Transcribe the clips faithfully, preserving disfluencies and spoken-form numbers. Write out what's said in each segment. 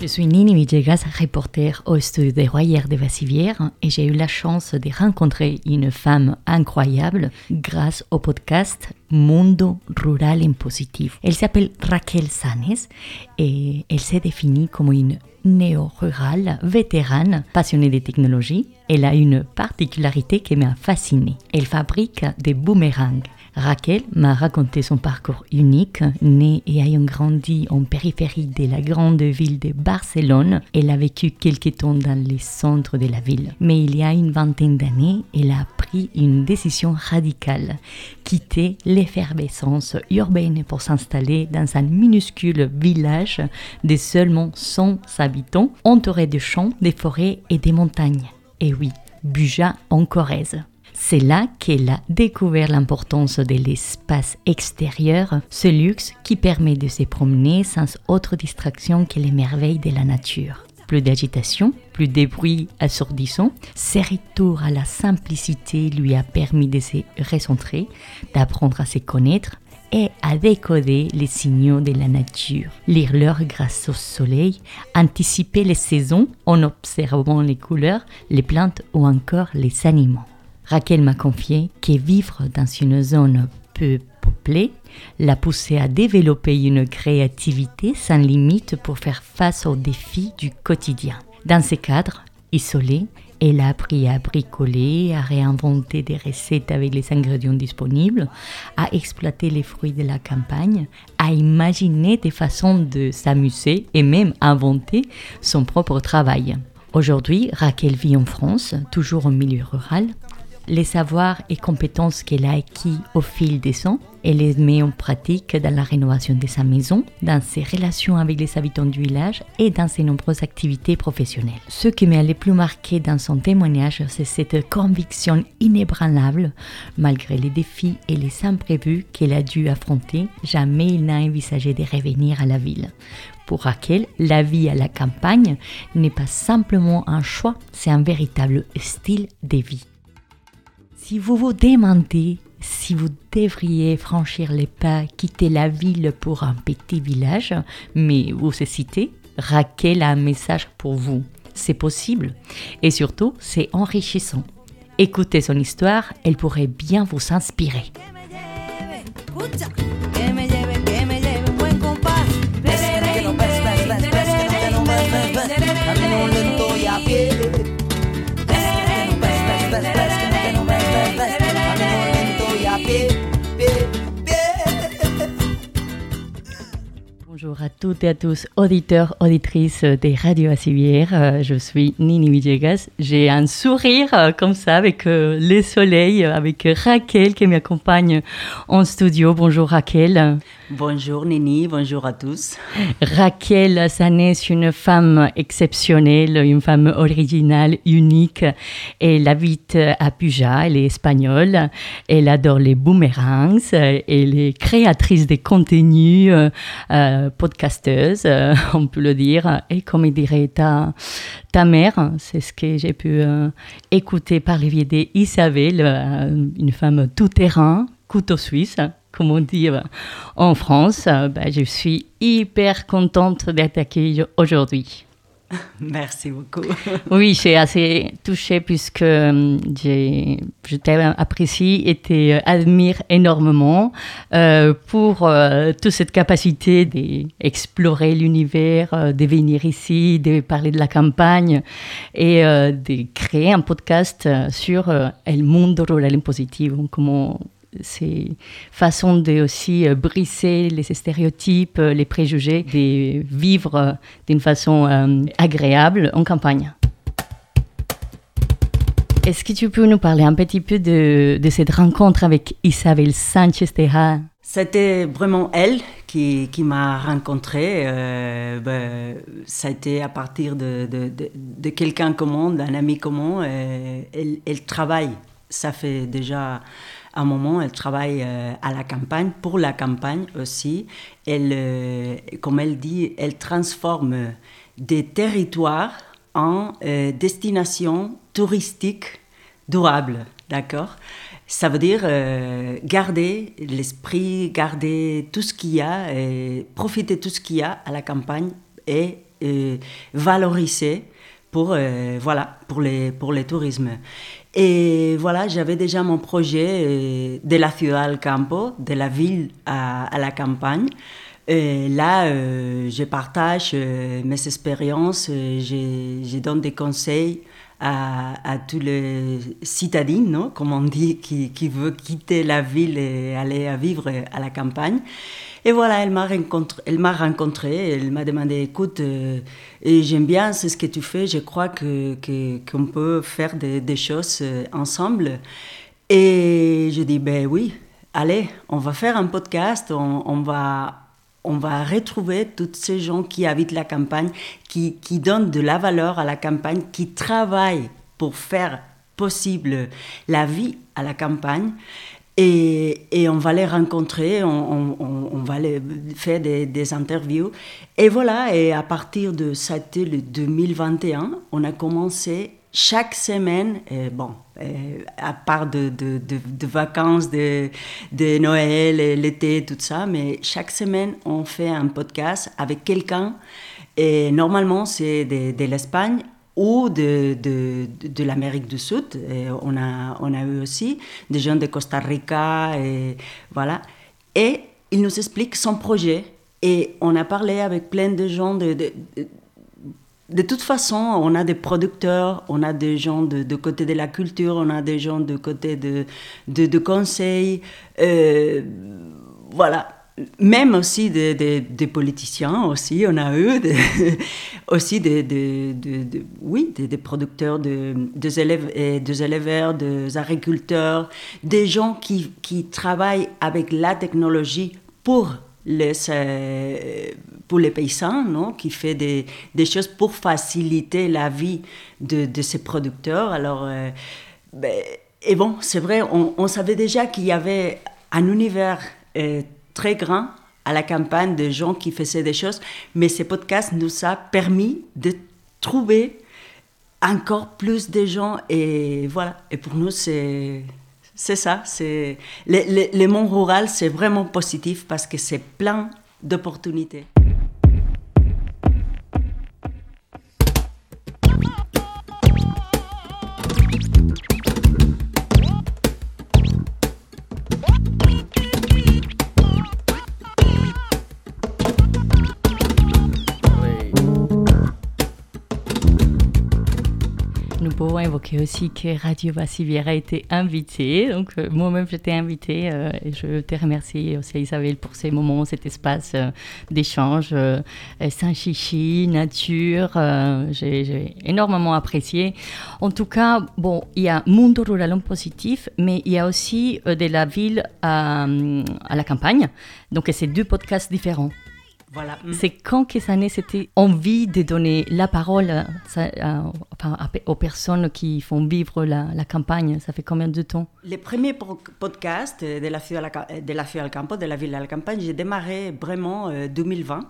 Je suis Nini Villegas, reporter au studio de Royères de Bassivière et j'ai eu la chance de rencontrer une femme incroyable grâce au podcast Mundo Rural en Positivo. Elle s'appelle Raquel Sanes et elle s'est définie comme une néo-rurale vétérane passionnée de technologie. Elle a une particularité qui m'a fascinée. Elle fabrique des boomerangs. Raquel m'a raconté son parcours unique. Née et ayant grandi en périphérie de la grande ville de Barcelone, elle a vécu quelques temps dans les centres de la ville. Mais il y a une vingtaine d'années, elle a pris une décision radicale, quitter l'effervescence urbaine pour s'installer dans un minuscule village de seulement cent habitants, entouré de champs, de forêts et de montagnes. Et oui, Buja en Corrèze. C'est là qu'elle a découvert l'importance de l'espace extérieur, ce luxe qui permet de se promener sans autre distraction que les merveilles de la nature. Plus d'agitation, plus de bruit assourdissant, ce retour à la simplicité lui a permis de se recentrer, d'apprendre à se connaître et à décoder les signaux de la nature, lire l'heure grâce au soleil, anticiper les saisons en observant les couleurs, les plantes ou encore les animaux. Raquel m'a confié que vivre dans une zone peu peuplée l'a poussée à développer une créativité sans limite pour faire face aux défis du quotidien. Dans ce cadre, isolée, elle a appris à bricoler, à réinventer des recettes avec les ingrédients disponibles, à exploiter les fruits de la campagne, à imaginer des façons de s'amuser et même inventer son propre travail. Aujourd'hui, Raquel vit en France, toujours au milieu rural. Les savoirs et compétences qu'elle a acquis au fil des ans, elle les met en pratique dans la rénovation de sa maison, dans ses relations avec les habitants du village et dans ses nombreuses activités professionnelles. Ce qui m'a le plus marqué dans son témoignage, c'est cette conviction inébranlable, malgré les défis et les imprévus qu'elle a dû affronter, jamais il n'a envisagé de revenir à la ville. Pour Raquel, la vie à la campagne n'est pas simplement un choix, c'est un véritable style de vie. Si vous vous demandez si vous devriez franchir les pas, quitter la ville pour un petit village, mais vous hésitez, Raquel a un message pour vous. C'est possible et surtout, c'est enrichissant. Écoutez son histoire, elle pourrait bien vous inspirer. Bonjour à toutes et à tous, auditeurs, auditrices des radios Bassivière. Euh, je suis Nini Villegas. J'ai un sourire euh, comme ça avec euh, le soleil, avec Raquel qui m'accompagne en studio. Bonjour Raquel. Bonjour Nini, bonjour à tous. Raquel Sanes est une femme exceptionnelle, une femme originale, unique. Elle habite à Buja, elle est espagnole. Elle adore les boomerangs. Elle est créatrice de contenus, euh, euh, podcasteuse, euh, on peut le dire. Et comme dirait ta, ta mère, c'est ce que j'ai pu euh, écouter par le biais d'Isabelle, euh, une femme tout-terrain, couteau suisse, comme on dit euh, en France. Euh, ben, je suis hyper contente d'être accueillie aujourd'hui. Merci beaucoup. Oui, j'ai assez touchée puisque euh, j'ai, je t'apprécie et t'admire énormément euh, pour euh, toute cette capacité d'explorer l'univers, euh, de venir ici, de parler de la campagne et euh, de créer un podcast sur euh, El Mundo Rural en Positivo, comment ces façons de aussi briser les stéréotypes, les préjugés, de vivre d'une façon euh, agréable en campagne. Est-ce que tu peux nous parler un petit peu de, de cette rencontre avec Isabelle Sánchez Tejada? C'était vraiment elle qui, qui m'a rencontrée. Euh, ben, ça a été à partir de, de, de, de quelqu'un commun, d'un ami commun. Euh, elle, elle travaille, ça fait déjà un moment, elle travaille euh, à la campagne, pour la campagne aussi. Elle, euh, comme elle dit, elle transforme des territoires en euh, destinations touristiques durables, d'accord ? Ça veut dire euh, garder l'esprit, garder tout ce qu'il y a, et profiter de tout ce qu'il y a à la campagne et euh, valorisé pour, euh, voilà, pour, les, pour le tourisme. Et voilà, j'avais déjà mon projet euh, de la ciudad al campo, de la ville à, à la campagne. Et là, euh, je partage euh, mes expériences, euh, je, je donne des conseils à, à tous les citadins, non, comme on dit, qui, qui veulent quitter la ville et aller à vivre à la campagne. Et voilà, elle m'a rencontré, elle m'a rencontré, elle m'a demandé, écoute, euh, et j'aime bien c'est ce que tu fais, je crois que, que, qu'on peut faire des, des choses ensemble. Et je dis, ben oui, allez, on va faire un podcast, on, on va... on va retrouver tous ces gens qui habitent la campagne, qui, qui donnent de la valeur à la campagne, qui travaillent pour faire possible la vie à la campagne. Et, et on va les rencontrer, on, on, on va les faire des, des interviews. Et voilà, et à partir de ça, c'était le deux mille vingt et un, on a commencé chaque semaine, et bon, et à part de, de, de, de vacances, de, de Noël, et l'été, tout ça, mais chaque semaine, on fait un podcast avec quelqu'un. Et normalement, c'est de, de l'Espagne ou de, de, de l'Amérique du Sud. Et on, a, on a eu aussi des gens de Costa Rica, et voilà. Et il nous explique son projet. Et on a parlé avec plein de gens de... de, de De toute façon, on a des producteurs, on a des gens de, de côté de la culture, on a des gens de côté de, de, de conseils, euh, voilà. Même aussi des, des, des politiciens, aussi, on a eu des, aussi des, des, des, des, oui, des, des producteurs, des, des, élèves, des éleveurs, des agriculteurs, des gens qui, qui travaillent avec la technologie pour les... Euh, pour les paysans, non, qui fait des, des choses pour faciliter la vie de, de ces producteurs. Alors, euh, ben, et bon, c'est vrai, on, on savait déjà qu'il y avait un univers euh, très grand à la campagne de gens qui faisaient des choses, mais ce podcast nous a permis de trouver encore plus de gens, et voilà. Et pour nous, c'est... C'est ça, c'est... Le, le, le monde rural, c'est vraiment positif parce que c'est plein d'opportunités. Nous pouvons évoquer aussi que Radio Bassivière a été invitée. Donc, euh, moi-même, j'étais invitée euh, et je te remercie aussi, Isabelle, pour ces moments, cet espace euh, d'échange. Euh, sans chichi, nature, euh, j'ai, j'ai énormément apprécié. En tout cas, bon, il y a Mundo Rural en positif, mais il y a aussi euh, de la ville à, à la campagne. Donc, c'est deux podcasts différents. Voilà. C'est quand que ça naît cette envie de donner la parole à, à, à, aux personnes qui font vivre la, la campagne? Ça fait combien de temps? Les premiers podcasts de la Ciudad de la Ciudad al Campo, de la ville à la campagne, j'ai démarré vraiment en deux mille vingt.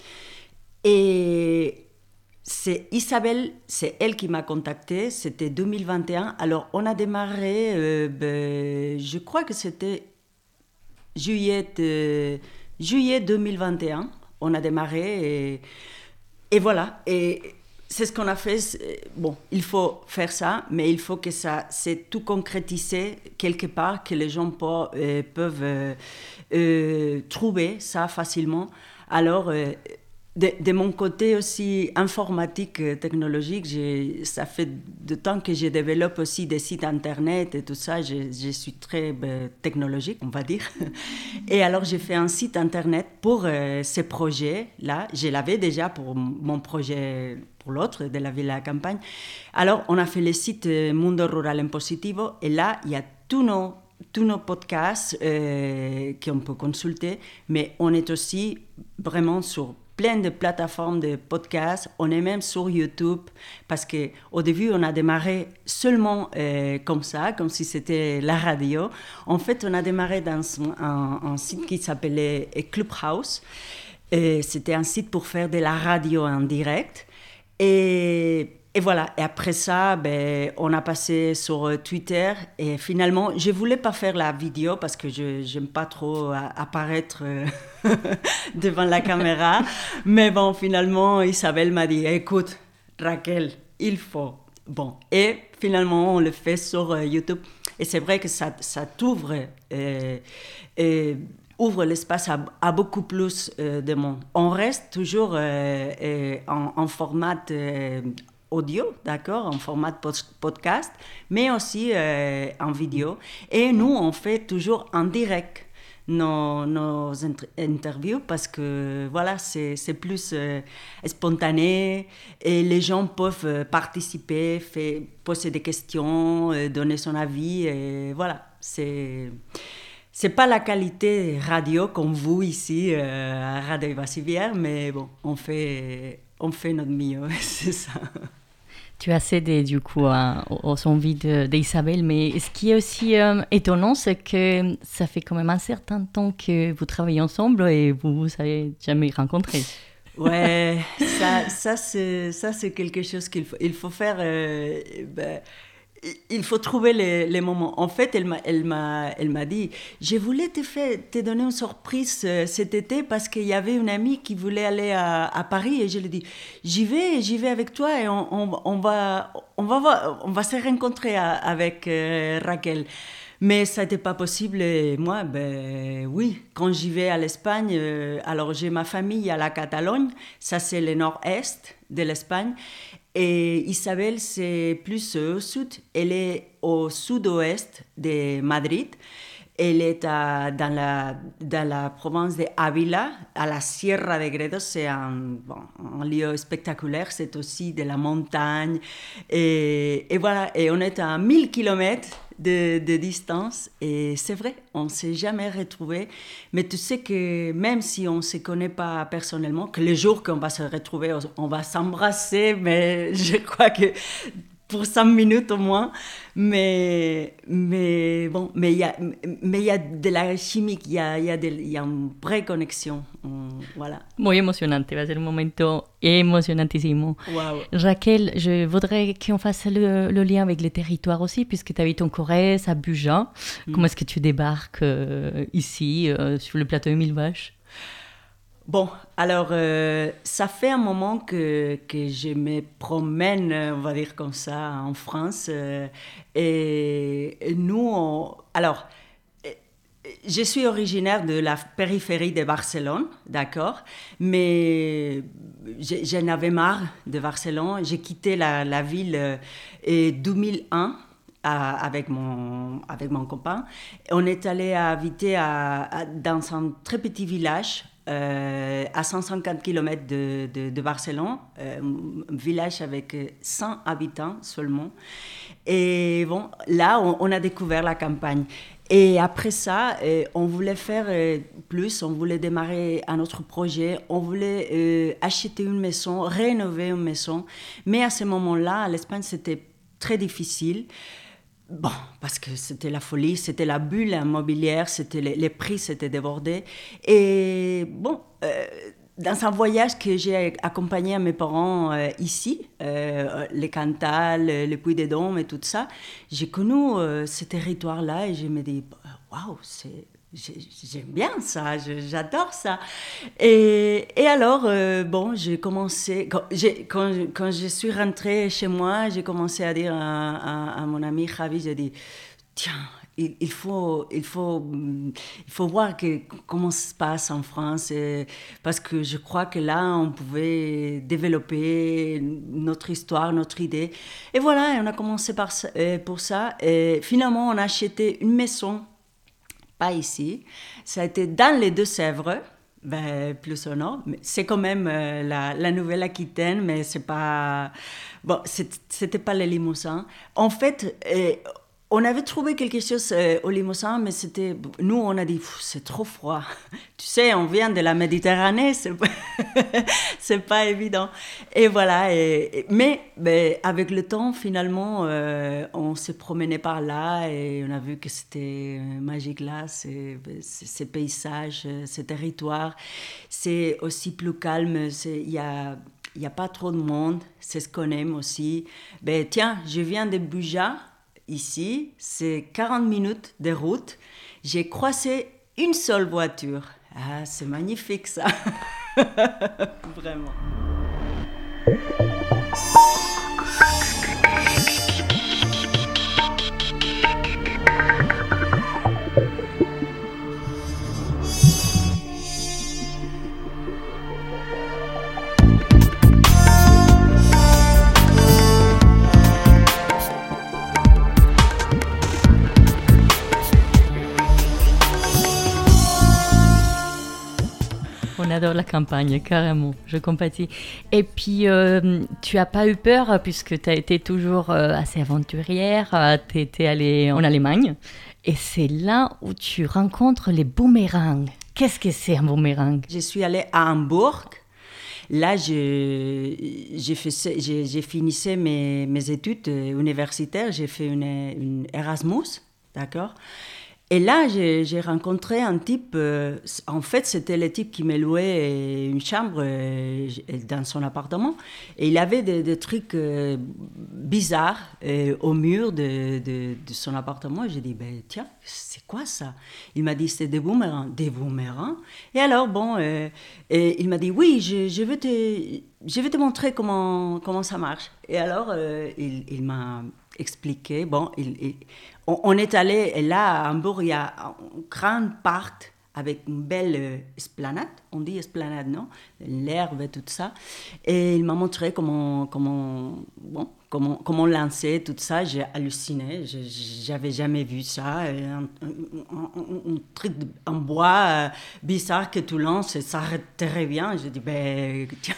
Et c'est Isabelle, c'est elle qui m'a contactée, c'était deux mille vingt et un. Alors on a démarré, euh, ben, je crois que c'était juillet, de, juillet deux mille vingt et un. On a démarré et, et voilà. Et c'est ce qu'on a fait. Bon, il faut faire ça, mais il faut que ça c'est tout concrétisé quelque part, que les gens peuvent, euh, peuvent euh, euh, trouver ça facilement. Alors, euh, de, de mon côté aussi informatique, technologique, j'ai, ça fait de temps que je développe aussi des sites internet et tout ça. Je, je suis très ben, technologique, on va dire. Et alors, j'ai fait un site internet pour euh, ces projets-là. Je l'avais déjà pour mon projet, pour l'autre, de la ville à la campagne. Alors, on a fait le site Mundo Rural en Positivo. Et là, il y a tous nos, tous nos podcasts euh, qu'on peut consulter. Mais on est aussi vraiment sur plein de plateformes de podcasts. On est même sur YouTube parce qu'au début, on a démarré seulement euh, comme ça, comme si c'était la radio. En fait, on a démarré dans un, un site qui s'appelait Clubhouse. Et c'était un site pour faire de la radio en direct. Et et voilà, et après ça, ben, on a passé sur euh, Twitter et finalement, je voulais pas faire la vidéo parce que je j'aime pas trop euh, apparaître euh, devant la caméra, mais bon, finalement, Isabelle m'a dit, écoute, Raquel, il faut. Bon, et finalement, on le fait sur euh, YouTube et c'est vrai que ça, ça t'ouvre euh, euh, ouvre l'espace à, à beaucoup plus euh, de monde. On reste toujours euh, euh, en, en format euh, audio, d'accord, en format post- podcast, mais aussi euh, en vidéo. Et nous, on fait toujours en direct nos, nos inter- interviews parce que voilà, c'est, c'est plus euh, spontané et les gens peuvent euh, participer, fait, poser des questions, euh, donner son avis et voilà, c'est... C'est pas la qualité radio comme vous ici euh, à Radio Bassivière, mais bon, on fait, on fait notre mieux, c'est ça. Tu as cédé du coup à, aux envies de, d'Isabelle, mais ce qui est aussi euh, étonnant, c'est que ça fait quand même un certain temps que vous travaillez ensemble et vous vous avez jamais rencontré. Ouais, ça, ça, c'est, ça c'est quelque chose qu'il faut, il faut faire. Euh, ben, il faut trouver les, les moments. En fait, elle m'a, elle m'a, elle m'a dit, je voulais te, faire, te donner une surprise euh, cet été parce qu'il y avait une amie qui voulait aller à, à Paris et je lui ai dit, j'y vais, j'y vais avec toi et on, on, on va, on va, voir- on va se rencontrer à- avec euh, Raquel. Mais ça n'était pas possible et moi, ben oui, quand j'y vais à l'Espagne, euh, alors j'ai ma famille à la Catalogne, ça c'est le nord-est de l'Espagne, et Isabelle c'est plus euh, au sud, elle est au sud-ouest de Madrid, elle est à- dans, la, dans la province de Ávila, à la Sierra de Gredos, c'est un, bon, un lieu spectaculaire, c'est aussi de la montagne, et, et voilà, et on est à mille kilomètres de, de distance. Et c'est vrai, on ne s'est jamais retrouvés. Mais tu sais que même si on ne se connaît pas personnellement, que le jour qu'on va se retrouver, on va s'embrasser, mais je crois que pour cinq minutes au moins. Mais, mais bon, mais il y a, mais il y a de la chimie, il y a, il y a, de, il y a une vraie connexion. On- voilà. Muy emocionante, va a ser un momento emocionantísimo. Waouh. Raquel, je voudrais qu'on fasse le, le lien avec les territoires aussi, puisque tu habites en Corrèze, à Buja. Mm. Comment est-ce que tu débarques euh, ici, euh, sur le plateau de Mille Vaches? Bon, alors, euh, ça fait un moment que, que je me promène, on va dire comme ça, en France. euh, et, et nous, on- alors, euh, je suis originaire de la périphérie de Barcelone, d'accord, mais je- j'en avais marre de Barcelone. J'ai quitté la, la ville euh, en deux mille un à- avec mon, avec mon copain. On est allé habiter à, à- dans un très petit village euh, à cent cinquante kilomètres de, de, de Barcelone, euh, un village avec cent habitants seulement. Et bon, là, on, on a découvert la campagne. Et après ça, euh, on voulait faire euh, plus, on voulait démarrer un autre projet, on voulait euh, acheter une maison, rénover une maison. Mais à ce moment-là, à l'Espagne, c'était très difficile. Bon, parce que c'était la folie, c'était la bulle immobilière, c'était les, les prix s'étaient débordés. Et bon, euh, dans un voyage que j'ai accompagné à mes parents euh, ici, euh, les Cantal, les Puy-de-Dôme et tout ça, j'ai connu euh, ce territoire-là et je me dis, waouh, c'est j'ai- j'aime bien ça, je- j'adore ça. Et, et alors, euh, bon, j'ai commencé, quand, j'ai- quand, quand je suis rentrée chez moi, j'ai commencé à dire à, à- à mon ami Javi, j'ai dit, tiens, il, il faut, il, faut, hum, il faut voir que, comment ça se passe en France, et- parce que je crois que là, on pouvait développer notre histoire, notre idée. Et voilà, et on a commencé par, ça- euh, pour ça. Et finalement, on a acheté une maison pas ici. Ça a été dans les Deux-Sèvres, ben, plus au nord. Mais c'est quand même euh, la, la Nouvelle-Aquitaine, mais c'est pas. Bon, c'est- c'était pas le Limousin. En fait, euh, on avait trouvé quelque chose euh, au Limousin, mais c'était. Nous, on a dit, Pff, c'est trop froid. Tu sais, on vient de la Méditerranée, c'est pas, c'est pas évident. Et voilà. Et, et- mais ben, avec le temps, finalement, euh, on s'est promené par là et on a vu que c'était euh, magique là, ces, ces paysages, euh, ces territoires. C'est aussi plus calme. c'est- Il y a il n'y a pas trop de monde, c'est ce qu'on aime aussi. Ben, tiens, je viens de Buja, ici, c'est quarante minutes de route. J'ai croisé une seule voiture. Ah, c'est magnifique ça. Vraiment. On adore la campagne, carrément, je compatis. Et puis, euh, tu n'as pas eu peur puisque tu as été toujours euh, assez aventurière, tu étais allée en Allemagne et c'est là où tu rencontres les boomerangs. Qu'est-ce que c'est un boomerang? Je suis allée à Hambourg. Là, j'ai, j'ai, fait, j'ai, j'ai finissé mes, mes études universitaires, j'ai fait une, une Erasmus, d'accord? Et là, j'ai, j'ai rencontré un type, euh, en fait, c'était le type qui me louait une chambre euh, dans son appartement. Et il avait des, des trucs euh, bizarres euh, au mur de, de, de son appartement. J'ai dit, ben, tiens, c'est quoi ça? Il m'a dit, c'est des boomerangs. Des boomerangs? Et alors, bon, euh, et il m'a dit, oui, je, je, veux te, je vais te montrer comment, comment ça marche. Et alors, euh, il, il m'a expliqué, bon, il, il, on, on est allé, et là, à Hambourg, il y a un grand parc avec une belle euh, esplanade, on dit esplanade, non? L'herbe et tout ça. Et il m'a montré comment, comment, bon, comment, comment lancer tout ça. J'ai halluciné, je, j'avais jamais vu ça. Un, un, un, un truc en bois euh, bizarre que tu lances et ça arrête très bien. J'ai dit, ben, tiens.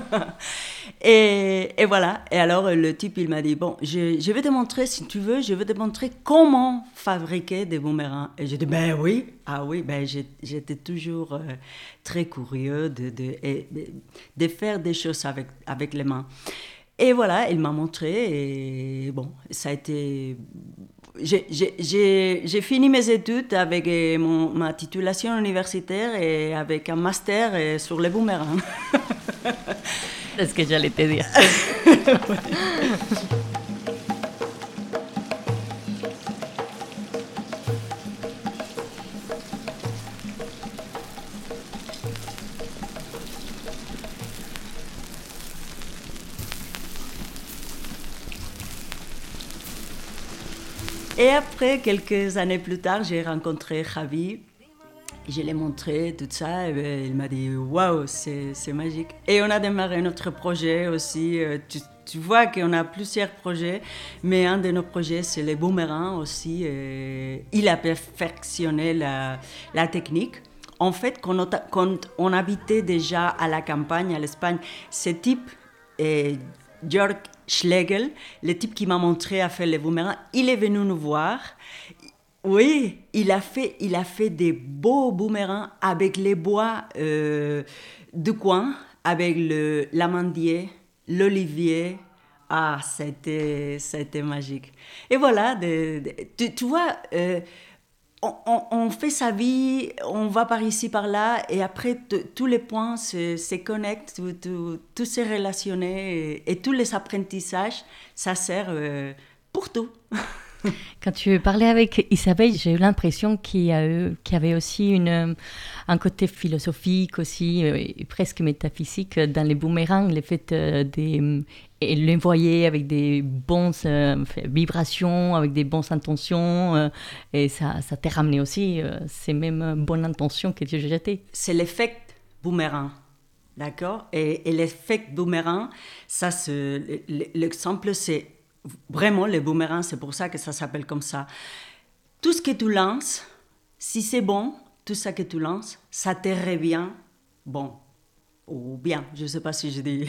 et, et voilà. Et alors, le type, il m'a dit, bon, je, je vais te montrer, si tu veux, je vais te montrer comment fabriquer des boomerangs. Et j'ai dit, ben oui, ah oui, ben j'étais toujours euh, très curieux de, de, de, de faire des choses avec, avec les mains. Et voilà, il m'a montré et bon, ça a été... J'ai, j'ai, j'ai, j'ai fini mes études avec mon, ma titulation universitaire et avec un master sur les boomerangs. C'est ce que j'allais te dire. Et après, quelques années plus tard, j'ai rencontré Javi. Je l'ai montré, tout ça. Et il m'a dit, waouh, c'est, c'est magique. Et on a démarré notre projet aussi. Tu, tu vois qu'on a plusieurs projets, mais un de nos projets, c'est les boomerangs aussi. Et il a perfectionné la, la technique. En fait, quand on, quand on habitait déjà à la campagne, à l'Espagne, ce type, eh, Jörg Schlegel, le type qui m'a montré à faire les boomerangs, il est venu nous voir. Oui, il a fait, il a fait des beaux boomerangs avec les bois euh, du coin, avec le, l'amandier, l'olivier. Ah, c'était, c'était magique. Et voilà, de, de, tu, tu vois... Euh, On, on, on fait sa vie, on va par ici, par là, et après, t- tous les points se, se connectent, tout, tout, tout s'est relationné, et, et tous les apprentissages, ça sert euh, pour tout. Quand tu parlais avec Isabelle, j'ai eu l'impression qu'il y, a eu, qu'il y avait aussi une, un côté philosophique, aussi euh, presque métaphysique dans les boomerangs, le fait euh, de et l'envoyer avec des bonnes euh, vibrations, avec des bonnes intentions, euh, et ça, ça t'a ramené aussi euh, ces mêmes bonnes intentions que tu as jetées. C'est l'effet boomerang, d'accord? Et, et l'effet boomerang, ça, c'est, l'exemple, c'est vraiment les boomerangs, c'est pour ça que ça s'appelle comme ça. Tout ce que tu lances, si c'est bon, tout ça que tu lances, ça te revient bon. Ou bien, je ne sais pas si je dis.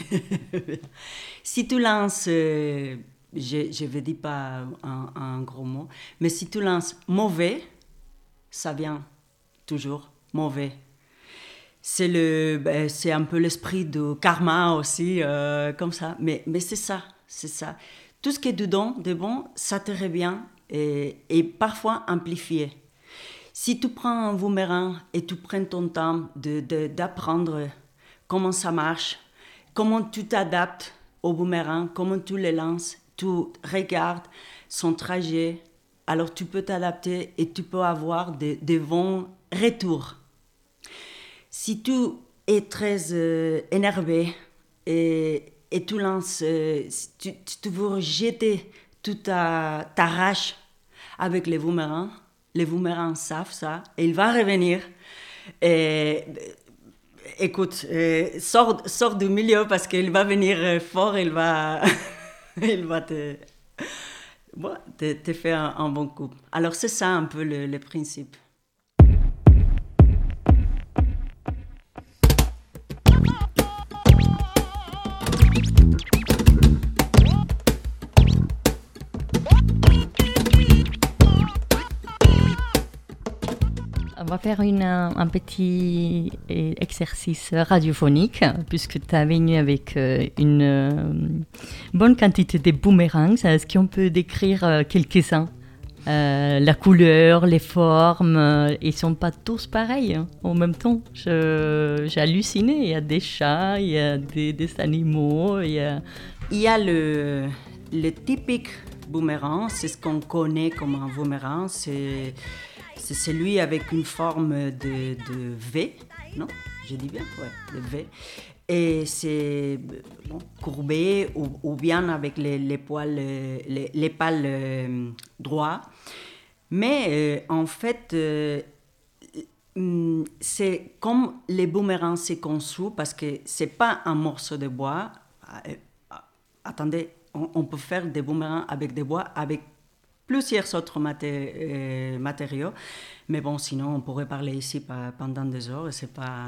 Si tu lances, euh, je ne veux dire pas un, un gros mot, mais si tu lances mauvais, ça vient toujours mauvais. C'est, le, ben, c'est un peu l'esprit du karma aussi, euh, comme ça. Mais, mais c'est ça, c'est ça. Tout ce qui est dedans, de bon, ça te revient et, et parfois amplifié. Si tu prends un boomerang et tu prends ton temps de, de, d'apprendre comment ça marche, comment tu t'adaptes au boomerang, comment tu le lances, tu regardes son trajet. Alors tu peux t'adapter et tu peux avoir des, des bons retours. Si tu es très euh, énervé et, et tu lances, euh, tu, tu veux jeter toute ta, ta rage avec les boomerangs, les boomerangs savent ça et il va revenir. Et, écoute, euh, sors, sors du milieu parce qu'il va venir fort, il va, il va te, bon, te, te faire un, un bon coup. Alors c'est ça un peu le, le principe. On va faire une, un petit exercice radiophonique, puisque tu as venu avec une bonne quantité de boomerangs. Est-ce qu'on peut décrire quelques-uns ? euh, La couleur, les formes, ils ne sont pas tous pareils hein, en même temps. Je, j'ai halluciné, il y a des chats, il y a des, des animaux. Il y a, il y a le, le typique boomerang, c'est ce qu'on connaît comme un boomerang, c'est... C'est celui avec une forme de, de V, non? Je dis bien, ouais, de V. Et c'est bon, courbé ou, ou bien avec les, les poils, les, les pales euh, droits. Mais euh, en fait, euh, c'est comme les boomerangs c'est conçu parce que c'est pas un morceau de bois. Euh, attendez, on, on peut faire des boomerangs avec des bois, avec plusieurs autres maté- euh, matériaux, mais bon, sinon on pourrait parler ici pendant des heures, et c'est pas,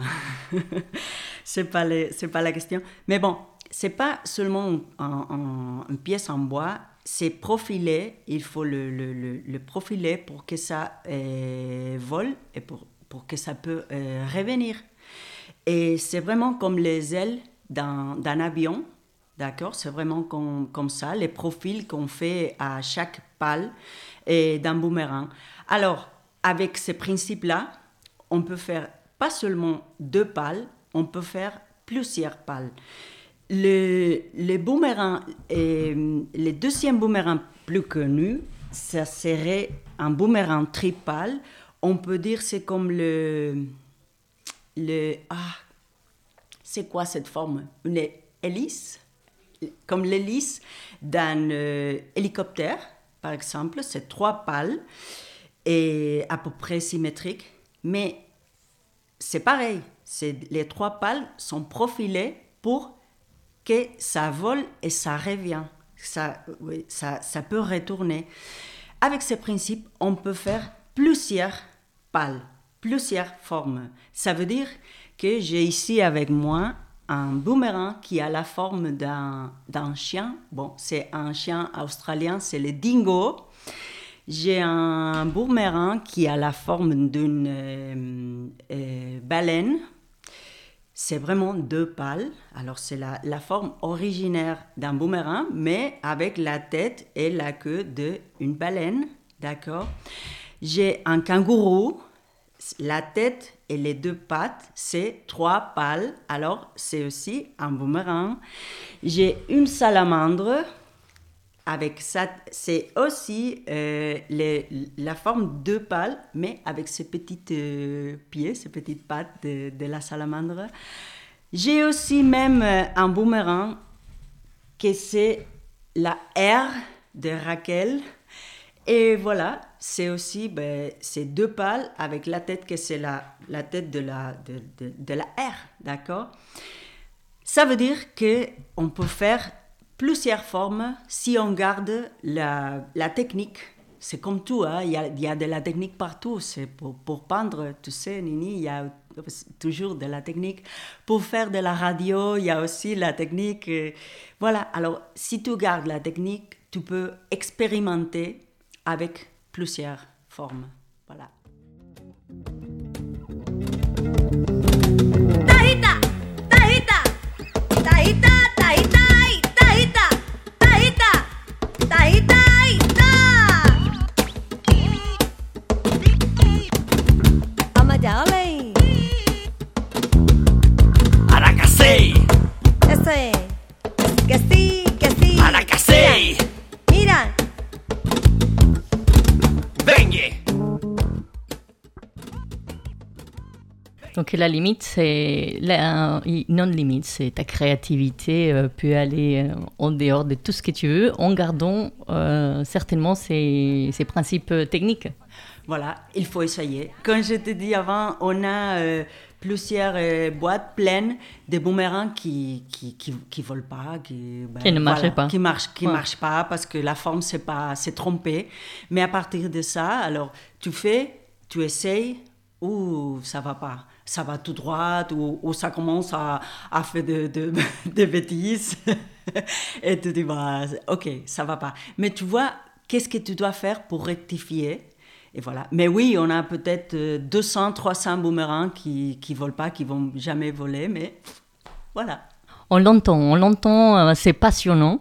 c'est pas, les, c'est pas la question. Mais bon, c'est pas seulement un, un, une pièce en bois, c'est profilé, il faut le, le, le, le profiler pour que ça euh, vole et pour, pour que ça peut euh, revenir. Et c'est vraiment comme les ailes d'un, d'un avion. D'accord, c'est vraiment comme, comme ça, les profils qu'on fait à chaque pale et d'un boomerang. Alors, avec ces principes-là, on peut faire pas seulement deux pales, on peut faire plusieurs pales. Le, le boomerang, et le deuxième boomerang plus connu, ça serait un boomerang tripale. On peut dire c'est comme le... le ah, c'est quoi cette forme? Une hélice? Comme l'hélice d'un euh, hélicoptère, par exemple, c'est trois pales et à peu près symétriques, mais c'est pareil, c'est, les trois pales sont profilées pour que ça vole et ça revient, ça, oui, ça, ça peut retourner. Avec ces principes, on peut faire plusieurs pales, plusieurs formes. Ça veut dire que j'ai ici avec moi un boomerang qui a la forme d'un, d'un chien. Bon, c'est un chien australien, c'est le dingo. J'ai un boomerang qui a la forme d'une euh, euh, baleine. C'est vraiment deux pales. Alors, c'est la, la forme originaire d'un boomerang, mais avec la tête et la queue d'une baleine. D'accord? J'ai un kangourou. La tête et les deux pattes, c'est trois pales. Alors, c'est aussi un boomerang. J'ai une salamandre. Avec ça, c'est aussi euh, les, la forme de deux pales, mais avec ses petits euh, pieds, ses petites pattes de, de la salamandre. J'ai aussi même euh, un boomerang que c'est la R de Raquel. Et voilà, c'est aussi ben, ces deux pales avec la tête que c'est la, la tête de la, de, de, de la R, d'accord? Ça veut dire qu'on peut faire plusieurs formes si on garde la, la technique. C'est comme tout, hein? il, y a, il y a de la technique partout. C'est pour, pour peindre, tu sais, Nini, il y a toujours de la technique. Pour faire de la radio, il y a aussi la technique. Voilà, alors si tu gardes la technique, tu peux expérimenter avec plusieurs formes. Voilà. Tahita, Tahita, Tahita, Tahita, Tahita, Tahita, Tahita, oh my darling. Aracasei. Essa sé. Que sí, que sí. A la casey. Mira, Vengue. Donc la limite, c'est la non limite, c'est ta créativité euh, peut aller euh, en dehors de tout ce que tu veux, en gardant euh, certainement ces, ces principes euh, techniques. Voilà, il faut essayer. Comme je te dis avant, on a euh, plusieurs euh, boîtes pleines de boomerangs qui qui qui, qui volent pas, qui ben, Qui ne marchent voilà, pas. qui marchent qui Ouais. marchent pas parce que la forme c'est pas c'est trompé. Mais à partir de ça, alors tu fais, tu essayes ou ça va pas, ça va tout droit ou, ou ça commence à à faire de de, de bêtises et tu dis bah ok ça va pas. Mais tu vois qu'est-ce que tu dois faire pour rectifier. Et voilà. Mais oui, on a peut-être euh, deux cents, trois cents boomerangs qui ne volent pas, qui ne vont jamais voler, mais voilà. On l'entend, on l'entend, euh, c'est passionnant.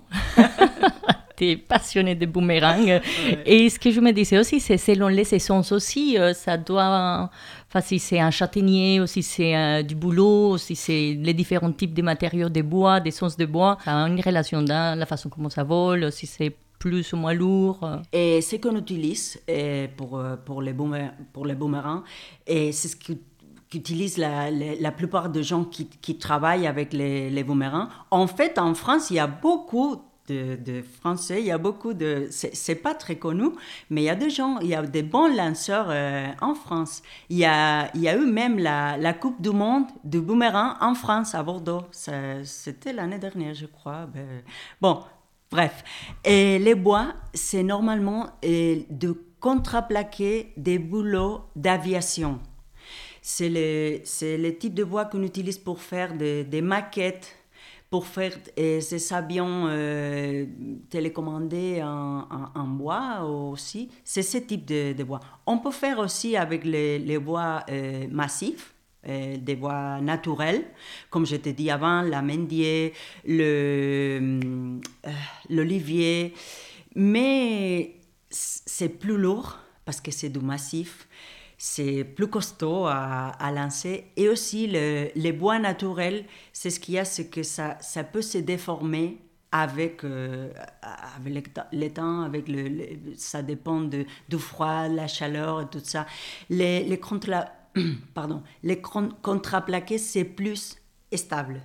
Tu es passionné de boomerang. Ouais. Et ce que je me disais aussi, c'est selon les saisons aussi, euh, ça doit... Enfin, si c'est un châtaignier, ou si c'est euh, du bouleau, ou si c'est les différents types de matériaux de bois, d'essence de bois, ça a une relation dans la façon comment ça vole, si c'est plus ou moins lourd. Et ce qu'on utilise euh, pour, euh, pour, les boomer- pour les boomerangs, et c'est ce que qu'utilisent la, la, la plupart des gens qui, qui travaillent avec les, les boomerangs. En fait, en France, il y a beaucoup de, de Français, il y a beaucoup de... C'est, c'est pas très connu, mais il y a des gens, il y a des bons lanceurs euh, en France. Il y a, il y a eu même la, la Coupe du Monde du boomerang en France, à Bordeaux. Ça, c'était l'année dernière, je crois. Ben, bon... Bref, et les bois, c'est normalement euh, de contreplaquer des bouleaux d'aviation. C'est le, c'est le type de bois qu'on utilise pour faire des, des maquettes, pour faire euh, ces avions euh, télécommandés en, en, en bois aussi. C'est ce type de, de bois. On peut faire aussi avec les, les bois euh, massifs. Euh, des bois naturels, comme je t'ai dit avant, l'amandier, le, euh, l'olivier, mais c'est plus lourd parce que c'est du massif, c'est plus costaud à, à lancer, et aussi le, les bois naturels, c'est ce qu'il y a, c'est que ça, ça peut se déformer avec, euh, avec le temps, avec le, le, ça dépend de, du froid, la chaleur et tout ça. Les, les contre Pardon, les contraplaqués, c'est plus stable.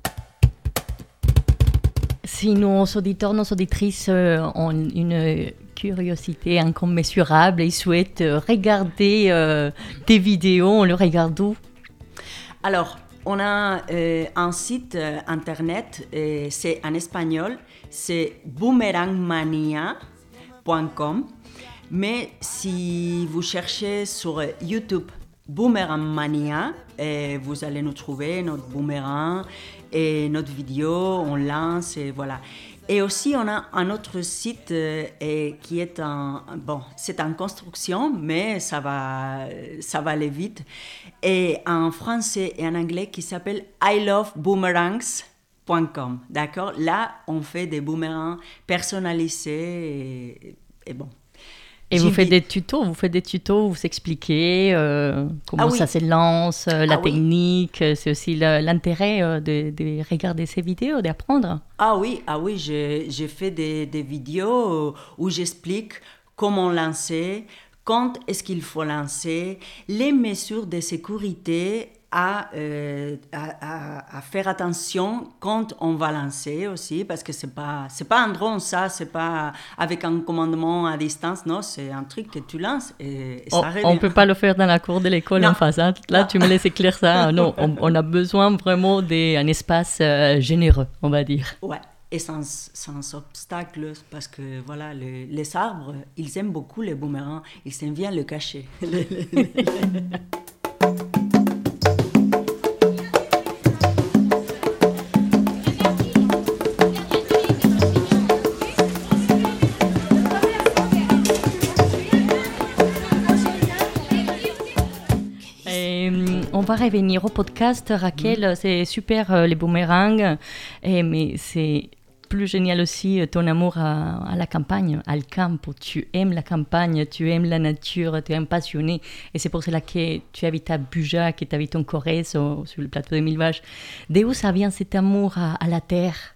Si nos auditeurs, nos auditrices euh, ont une curiosité incommensurable et souhaitent euh, regarder euh, des vidéos, on le regarde où? Alors, on a euh, un site euh, internet, euh, c'est en espagnol, c'est boomerangmania point com. Mais si vous cherchez sur YouTube Boomerang Mania, et vous allez nous trouver notre boomerang et notre vidéo, on lance et voilà. Et aussi on a un autre site euh, et qui est en bon, c'est en construction, mais ça va, ça va aller vite. Et en français et en anglais qui s'appelle I love boomerangs point com. D'accord? Là, on fait des boomerangs personnalisés et, et bon. Et vous faites des tutos, vous faites des tutos, vous expliquez euh, comment ah oui. ça se lance, euh, la ah technique, oui. c'est aussi le, l'intérêt euh, de, de regarder ces vidéos, d'apprendre. Ah oui, ah oui, j'ai, j'ai fait des, des vidéos où j'explique comment lancer, quand est-ce qu'il faut lancer, les mesures de sécurité à, euh, à, à, à faire attention quand on va lancer aussi, parce que c'est pas, c'est pas un drone, ça, c'est pas avec un commandement à distance, non, c'est un truc que tu lances et, et ça revient. On ne peut pas le faire dans la cour de l'école non. en face, hein. Là, non. tu me laisses éclair ça. Non, on, on a besoin vraiment d'un espace euh, généreux, on va dire. Ouais. Et sans, sans obstacle, parce que voilà, les, les arbres, ils aiment beaucoup les boomerangs, ils aiment bien le cacher. Et, on va revenir au podcast, Raquel, mm. c'est super euh, les boomerangs, et, mais c'est plus génial aussi ton amour à, à la campagne, al campo. Tu aimes la campagne, tu aimes la nature, tu es un passionné. Et c'est pour cela que tu habites à Bujac, que tu habites en Corrèze, sur, sur le plateau de Mille Vaches. D'où ça vient cet amour à, à la terre?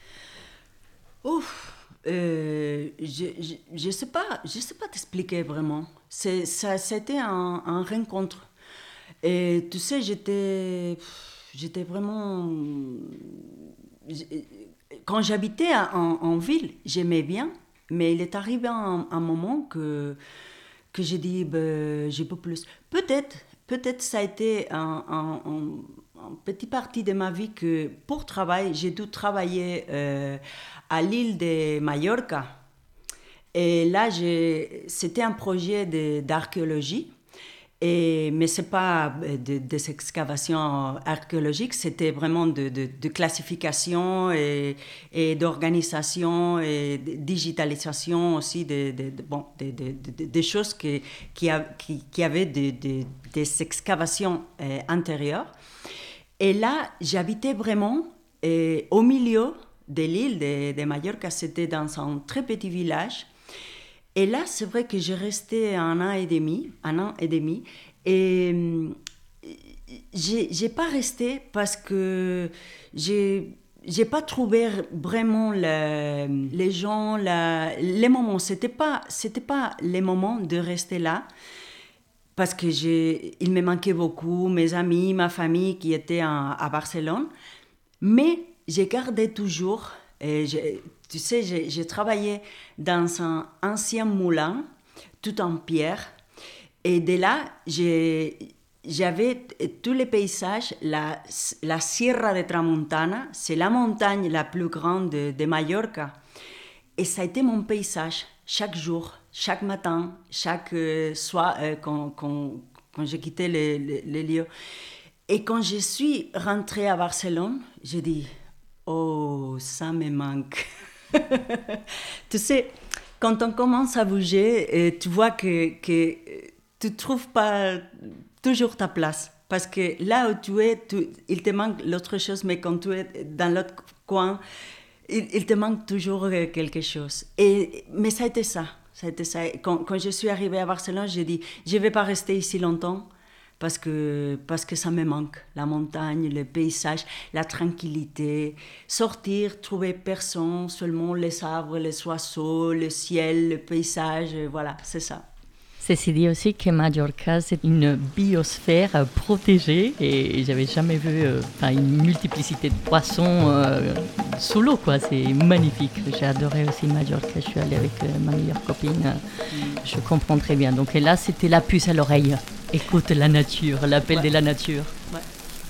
Ouf, euh, je ne sais pas, je sais pas t'expliquer vraiment. C'est, ça, c'était un, un rencontre. Et tu sais, j'étais, j'étais vraiment... Quand j'habitais en, en ville, j'aimais bien, mais il est arrivé un, un moment que, que j'ai dit, ben, j'ai pas plus. Peut-être, peut-être ça a été un, un, un, un petit partie de ma vie que, pour travail, j'ai dû travailler euh, à l'île de Majorca. Et là, j'ai, c'était un projet de, d'archéologie. Et, mais ce n'est pas de, des excavations archéologiques, c'était vraiment de, de, de classification et, et d'organisation et de digitalisation aussi des de, de, bon, de, de, de, de choses qui, qui, a, qui, qui avaient de, de, des excavations euh, antérieures. Et là, j'habitais vraiment euh, au milieu de l'île de, de Majorca, c'était dans un très petit village. Et là, c'est vrai que j'ai resté un an et demi, un an et demi, et j'ai, j'ai pas resté parce que j'ai, j'ai pas trouvé vraiment le, les gens, la, les moments. C'était pas, c'était pas les moments de rester là parce que j'ai, il me manquait beaucoup, mes amis, ma famille qui étaient en, à Barcelone, mais j'ai gardé toujours. Et j'ai, tu sais, j'ai, j'ai travaillé dans un ancien moulin, tout en pierre. Et de là, j'ai, j'avais tous les paysages. La, la Sierra de Tramuntana, c'est la montagne la plus grande de, de Majorca. Et ça a été mon paysage, chaque jour, chaque matin, chaque euh, soir, euh, quand, quand, quand j'ai quitté les, les, les lieux. Et quand je suis rentrée à Barcelone, j'ai dit... Oh, ça me manque. Tu sais, quand on commence à bouger, tu vois que, que tu ne trouves pas toujours ta place. Parce que là où tu es, tu, il te manque l'autre chose, mais quand tu es dans l'autre coin, il, il te manque toujours quelque chose. Et, mais ça a été ça. ça, a été ça. Quand, quand je suis arrivée à Barcelone, j'ai dit, je ne vais pas rester ici longtemps. Parce que, parce que ça me manque, la montagne, le paysage, la tranquillité, sortir, trouver personne, seulement les arbres, les oiseaux, le ciel, le paysage, voilà, c'est ça. Ceci dit aussi que Majorca, c'est une biosphère protégée et j'avais jamais vu euh, une multiplicité de poissons euh, sous l'eau, quoi. C'est magnifique. J'ai adoré aussi Majorca. Je suis allée avec euh, ma meilleure copine. Mm. Je comprends très bien. Donc et là, c'était la puce à l'oreille. Écoute la nature, l'appel ouais. de la nature. Ouais.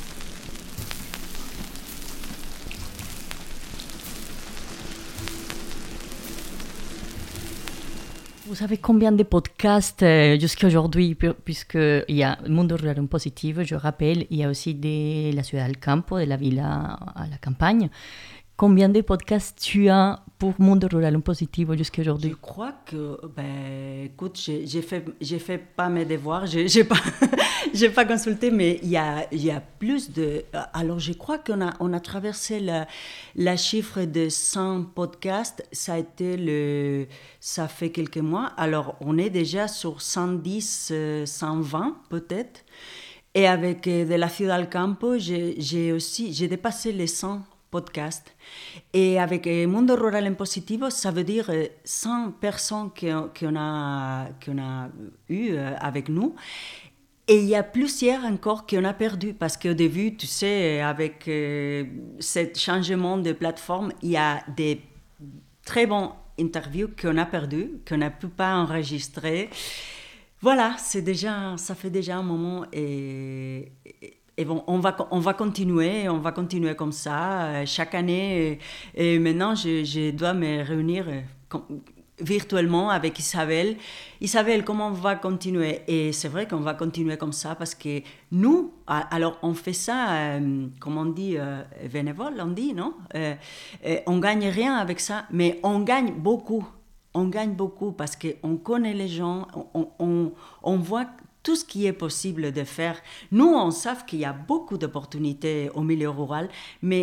Vous savez combien de podcasts euh, jusqu'à aujourd'hui, puisqu'il y a Mundo Rural Positivo, je rappelle, il y a aussi de la ciudad al campo, de la ville à, à la campagne. Combien de podcasts tu as pour Mundo Rural Positivo jusqu'à aujourd'hui? Je crois que, ben, écoute, j'ai, j'ai fait, j'ai fait pas mes devoirs, j'ai, j'ai pas, j'ai pas consulté, mais il y a, il y a plus de. Alors, je crois qu'on a, on a traversé la, la chiffre de cent podcasts. Ça a été le, ça fait quelques mois. Alors, on est déjà sur cent dix, cent vingt peut-être. Et avec de la Ciudad al Campo, j'ai, j'ai aussi, j'ai dépassé les cent podcast. Et avec Mundo Rural Positivo, ça veut dire cent personnes qu'on a, qu'on a eues avec nous. Et il y a plusieurs encore qu'on a perdu parce qu'au début, tu sais, avec euh, ce changement de plateforme, il y a des très bonnes interviews qu'on a perdues, qu'on n'a pu pas enregistrer. Voilà, c'est déjà, ça fait déjà un moment et... et Et bon, on va, on va continuer, on va continuer comme ça, chaque année. Et, et maintenant, je, je dois me réunir virtuellement avec Isabelle. Isabelle, comment on va continuer? Et c'est vrai qu'on va continuer comme ça parce que nous, alors on fait ça, euh, comme on dit, euh, bénévole, on dit, non? euh, euh, On ne gagne rien avec ça, mais on gagne beaucoup. On gagne beaucoup parce qu'on connaît les gens, on, on, on voit tout ce qui est possible de faire. Nous, on sait qu'il y a beaucoup d'opportunités au milieu rural, mais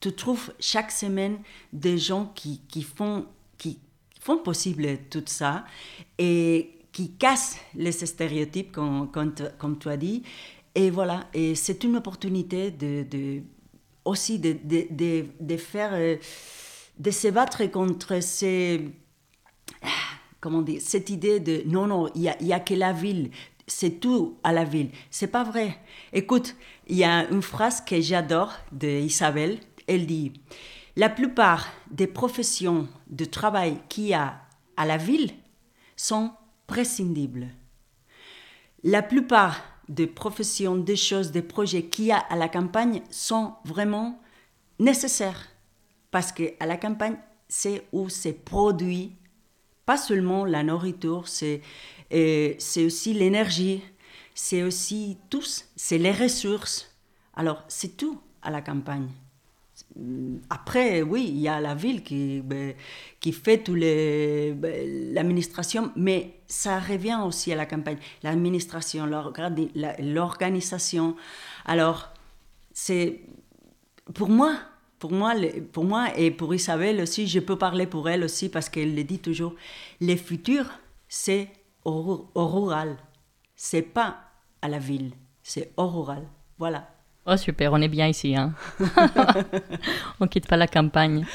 tu trouves chaque semaine des gens qui, qui, font, qui font possible tout ça et qui cassent les stéréotypes, comme, comme, comme tu as dit. Et voilà, et c'est une opportunité de, de, aussi de, de, de, de faire, euh, de se battre contre ces, comment dire, cette idée de non, non, il n'y a, y a que la ville. C'est tout à la ville. C'est pas vrai. Écoute, il y a une phrase que j'adore d'Isabelle. Elle dit « La plupart des professions de travail qu'il y a à la ville sont prescindibles. La plupart des professions, des choses, des projets qu'il y a à la campagne sont vraiment nécessaires. Parce qu'à la campagne, c'est où c'est produit, pas seulement la nourriture, c'est... Et c'est aussi l'énergie, c'est aussi tout, c'est les ressources. Alors, c'est tout à la campagne. Après, oui, il y a la ville qui, ben, qui fait tous les, ben, l'administration, mais ça revient aussi à la campagne. L'administration, l'organisation. Alors, c'est pour moi, pour moi, pour moi et pour Isabelle aussi, je peux parler pour elle aussi parce qu'elle le dit toujours, le futur, c'est Au, au rural, c'est pas à la ville, c'est au rural, voilà. Oh super, on est bien ici, hein. On quitte pas la campagne.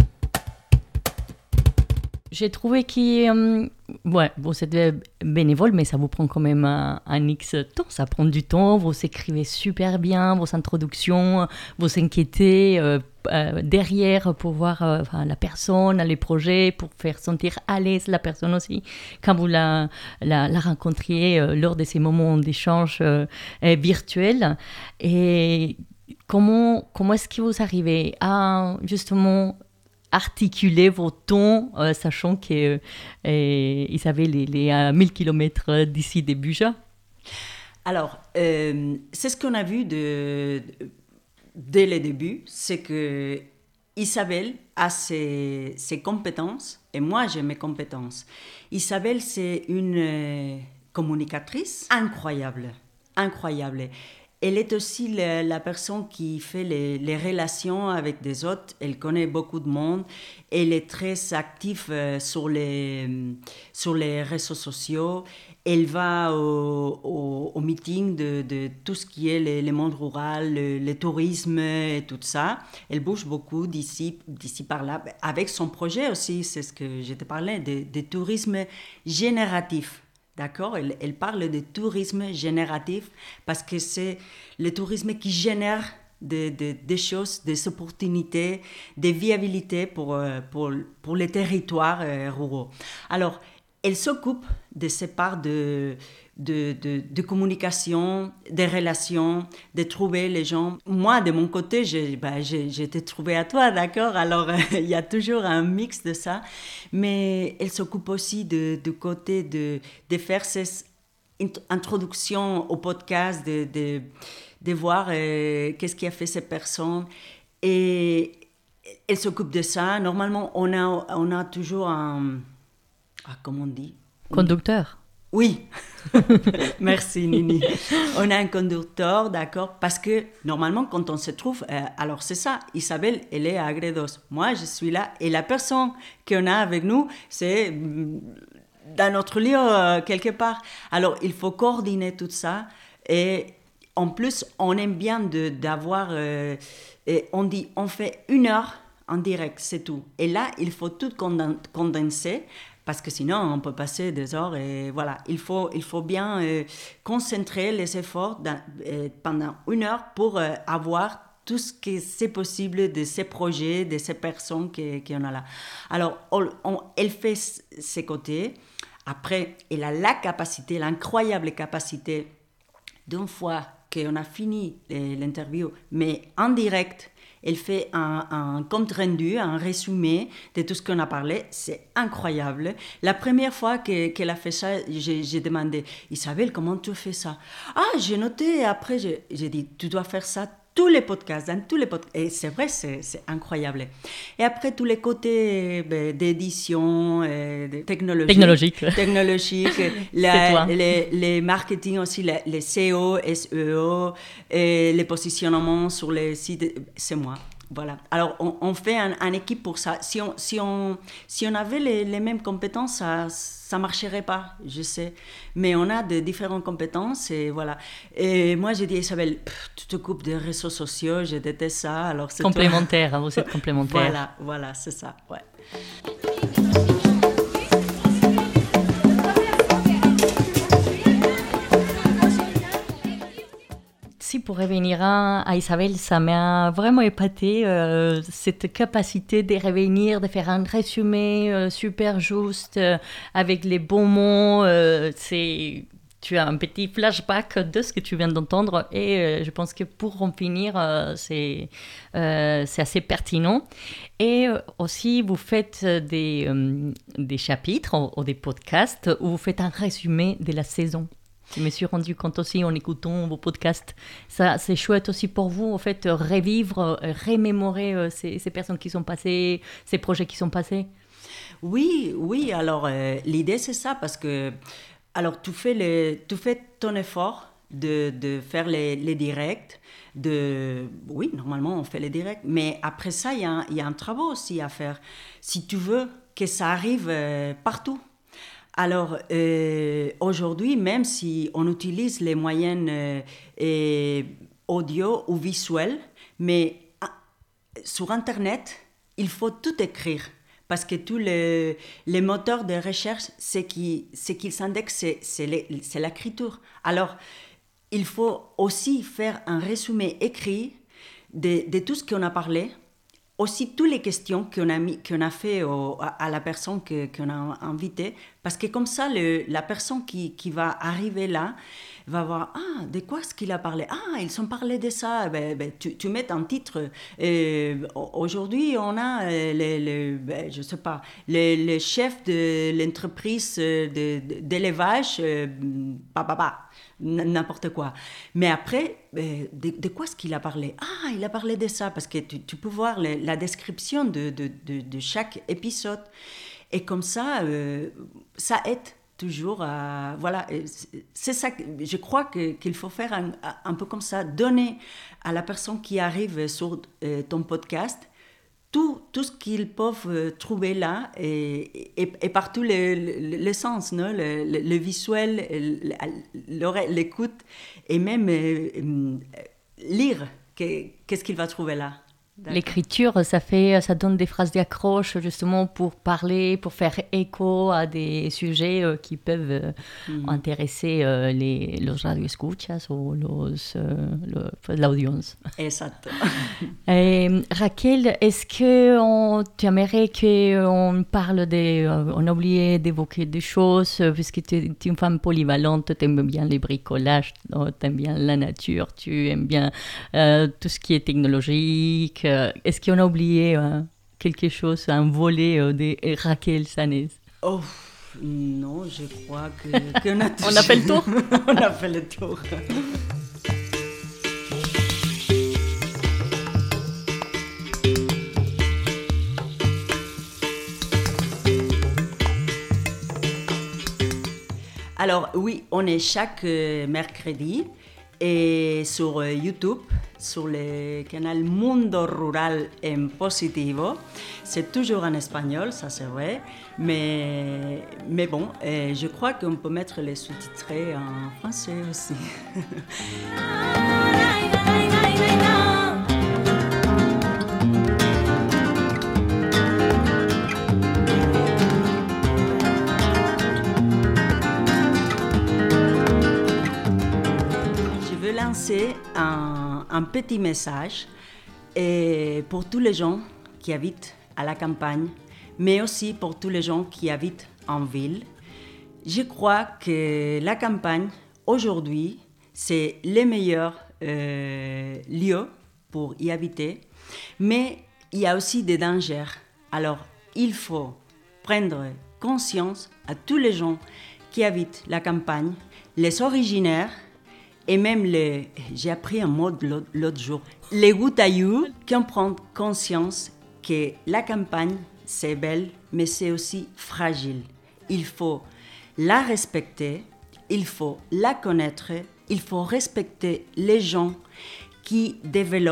J'ai trouvé que, euh, ouais, vous êtes bénévole, mais ça vous prend quand même un, un X temps. Ça prend du temps, vous écrivez super bien, vos introductions, vous inquiétez euh, euh, derrière pour voir euh, enfin, la personne, les projets, pour faire sentir à l'aise la personne aussi. Quand vous la, la, la rencontriez euh, lors de ces moments d'échange euh, euh, virtuels. Et comment, comment est-ce que vous arrivez à justement articuler vos tons, euh, sachant qu'ils euh, avaient les, les à mille kilomètres d'ici des Buja? Alors, euh, c'est ce qu'on a vu de, de, dès le début, c'est que Isabelle a ses, ses compétences et moi j'ai mes compétences. Isabelle, c'est une euh, communicatrice incroyable, incroyable. Elle est aussi la, la personne qui fait les, les relations avec des autres. Elle connaît beaucoup de monde. Elle est très active euh, sur, les, sur les réseaux sociaux. Elle va au, au, au meeting de, de tout ce qui est le, le monde rural, le, le tourisme et tout ça. Elle bouge beaucoup d'ici, d'ici par là. Avec son projet aussi, c'est ce que je te parlais, de, de tourisme génératif. D'accord, elle, elle parle de tourisme génératif parce que c'est le tourisme qui génère des de, de choses, des opportunités, des viabilités pour, pour, pour les territoires euh, ruraux. Alors, elle s'occupe de ces parts de, de, de, de communication, des relations, de trouver les gens. Moi, de mon côté, j'ai, ben, j'ai, j'ai été trouvée à toi, d'accord? Alors, euh, il y a toujours un mix de ça. Mais elle s'occupe aussi de, de côté de, de faire ces introductions au podcast, de, de, de voir euh, qu'est-ce qui a fait ces personnes. Et elle s'occupe de ça. Normalement, on a, on a toujours un... Ah, comment on dit? Conducteur. Oui, merci Nini. On a un conducteur, d'accord, parce que normalement quand on se trouve, euh, alors c'est ça, Isabelle, elle est à Gredos, moi je suis là, et la personne qu'on a avec nous, c'est dans notre lieu euh, quelque part. Alors il faut coordonner tout ça, et en plus on aime bien de, d'avoir, euh, et on dit, on fait une heure en direct, c'est tout. Et là, il faut tout condenser, parce que sinon, on peut passer des heures et voilà. Il faut, il faut bien euh, concentrer les efforts dans, euh, pendant une heure pour euh, avoir tout ce que c'est possible de ces projets, de ces personnes qu'on a là. Alors, on, on, elle fait ses côtés. Après, elle a la capacité, l'incroyable capacité, d'une fois qu'on a fini l'interview, mais en direct, elle fait un, un compte rendu, un résumé de tout ce qu'on a parlé. C'est incroyable. La première fois que, qu'elle a fait ça, j'ai, j'ai demandé, Isabelle, comment tu fais ça? Ah, j'ai noté. Après, j'ai, j'ai dit, tu dois faire ça tous les podcasts, dans tous les podcasts. Et c'est vrai, c'est, c'est incroyable. Et après, tous les côtés ben, d'édition, euh, de technologie, technologique, technologique la, les, les marketing aussi, les S E O, S E O, et les positionnements sur les sites, c'est moi. Voilà. Alors, on, on fait un, un équipe pour ça. Si on, si on, si on avait les, les mêmes compétences, ça ne marcherait pas, je sais. Mais on a de différentes compétences et voilà. Et moi, j'ai dit, Isabelle, pff, tu te coupes des réseaux sociaux, je déteste ça. Alors c'est complémentaire, hein, vous êtes complémentaire. Voilà, voilà, c'est ça, ouais. Pour revenir à Isabelle, ça m'a vraiment épaté, euh, cette capacité de revenir, de faire un résumé euh, super juste, euh, avec les bons mots. Euh, c'est, tu as un petit flashback de ce que tu viens d'entendre et euh, je pense que pour en finir, euh, c'est, euh, c'est assez pertinent. Et aussi, vous faites des, euh, des chapitres ou, ou des podcasts où vous faites un résumé de la saison. Je me suis rendu compte aussi en écoutant vos podcasts. Ça, c'est chouette aussi pour vous, en fait, revivre, remémorer ces, ces personnes qui sont passées, ces projets qui sont passés. Oui, oui. Alors, euh, l'idée, c'est ça, parce que alors, tu fais, les, tu fais ton effort de, de faire les, les directs. De, oui, normalement, on fait les directs. Mais après ça, il y a, y a un travail aussi à faire. Si tu veux que ça arrive euh, partout. Alors, euh, aujourd'hui, même si on utilise les moyens euh, et audio ou visuels, mais ah, sur Internet, il faut tout écrire. Parce que tous les, les moteurs de recherche, ce qui, ce qu'ils indexent, c'est, c'est, les, c'est l'écriture. Alors, il faut aussi faire un résumé écrit de, de tout ce qu'on a parlé. Aussi, toutes les questions qu'on a, mis, qu'on a fait au, à, à la personne que, qu'on a invitée, parce que comme ça, le, la personne qui, qui va arriver là va voir, ah, de quoi est-ce qu'il a parlé? Ah, ils ont parlé de ça. Ben, ben, tu, tu mets un titre. Et aujourd'hui, on a, le, le, ben, je ne sais pas, le, le chef de l'entreprise de, de, d'élevage, euh, bah, bah, bah, n'importe quoi. Mais après, de, de quoi est-ce qu'il a parlé? Ah, il a parlé de ça, parce que tu, tu peux voir le, la description de, de, de, de chaque épisode. Et comme ça, euh, ça aide toujours à... Voilà, c'est ça, je crois que, qu'il faut faire un, un peu comme ça, donner à la personne qui arrive sur euh, ton podcast tout, tout ce qu'ils peuvent trouver là, et, et, et par tous les, les, les sens, non? le, le, le visuel, l'oreille, l'écoute, et même euh, euh, lire que, qu'est-ce qu'il va trouver là. D'accord. L'écriture, ça fait, ça donne des phrases d'accroche justement pour parler, pour faire écho à des sujets euh, qui peuvent euh, mm. intéresser euh, les los radioescuchas ou los, euh, le, l'audience. Exact. Et, Raquel, est-ce que on, tu aimerais qu'on parle de, on a oublié d'évoquer des choses puisque tu es une femme polyvalente, tu aimes bien les bricolages, tu aimes bien la nature, tu aimes bien euh, tout ce qui est technologique. Est-ce qu'on a oublié euh, quelque chose, un volet euh, de Raquel Sanez? Oh, non, je crois que, qu'on a touché. On a fait le tour. On a fait le tour. Alors, oui, on est chaque euh, mercredi et sur euh, YouTube, sur le canal Mundo Rural en Positivo. C'est toujours en espagnol, ça c'est vrai, mais, mais bon, euh, je crois qu'on peut mettre les sous-titres en français aussi. Je veux lancer un, un petit message et pour tous les gens qui habitent à la campagne, mais aussi pour tous les gens qui habitent en ville. Je crois que la campagne, aujourd'hui, c'est le meilleur euh, lieu pour y habiter, mais il y a aussi des dangers. Alors, il faut prendre conscience à tous les gens qui habitent la campagne, les originaires, et même les, j'ai appris un mot l'autre, l'autre jour, les goutaillous, qui en prennent conscience que la campagne, c'est belle, mais c'est aussi fragile. Il faut la respecter, il faut la connaître, il faut respecter les gens qui développent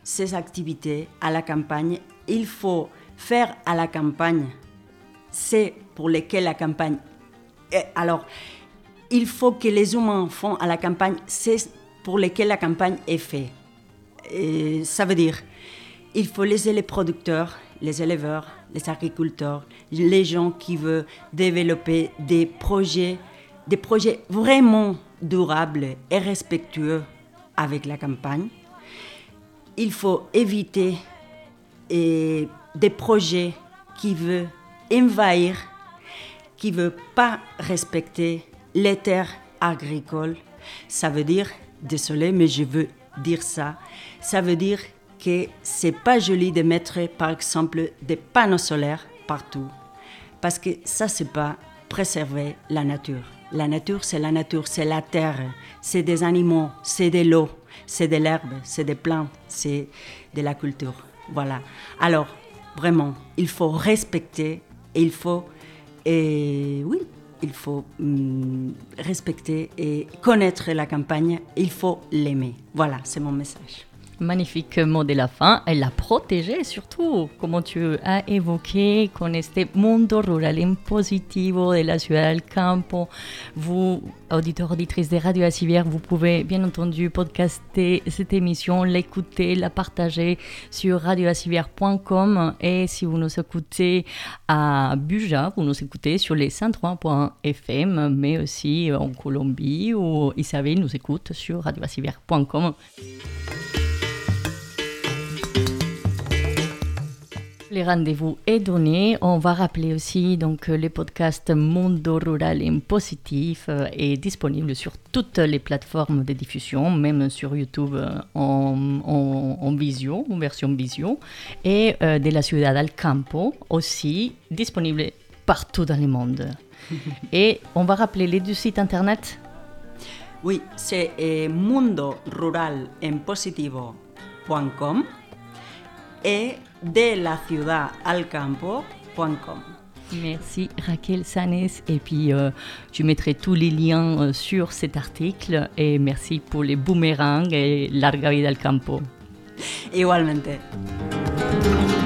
ces activités à la campagne. Il faut faire à la campagne c'est pour lesquels la campagne... Alors, il faut que les humains font à la campagne c'est pour lesquels la campagne est faite. Et ça veut dire il faut laisser les producteurs, les éleveurs, les agriculteurs, les gens qui veulent développer des projets, des projets vraiment durables et respectueux avec la campagne. Il faut éviter et, des projets qui veulent envahir, qui ne veulent pas respecter les terres agricoles. Ça veut dire, désolé, mais je veux dire ça, ça veut dire que c'est pas joli de mettre, par exemple, des panneaux solaires partout, parce que ça, c'est pas préserver la nature. La nature, c'est la nature, c'est la terre, c'est des animaux, c'est de l'eau, c'est de l'herbe, c'est des plantes, c'est de la culture. Voilà. Alors, vraiment, il faut respecter, et il faut, et oui, il faut hum, respecter et connaître la campagne, il faut l'aimer. Voilà, c'est mon message. Magnifique mot de la fin, et la protéger surtout, como tu as évoqué, con este mundo rural en positivo de la ciudad del campo. Vous, auditeurs, auditrices de Radio Acivière, vous pouvez bien entendu podcaster cette émission, l'écouter, la partager sur radio acivière point com, et si vous nous écoutez à Buja, vous nous écoutez sur les cent trois point F M, mais aussi en Colombie, où Isabelle nous écoute sur radio acivière point com. Le rendez-vous est donné. On va rappeler aussi donc le podcast Mundo Rural en Positif est disponible sur toutes les plateformes de diffusion, même sur YouTube en, en, en visio, en version visio, et euh, de la Ciudad al Campo aussi disponible partout dans le monde. Et on va rappeler les deux sites internet. Oui, c'est eh, mundo rural en positivo point com et de la ciudad al campo point com. Merci Raquel Sanes, et puis euh, je mettrai tous les liens euh, sur cet article, et merci pour les boomerangs et larga vida al campo. Igualmente.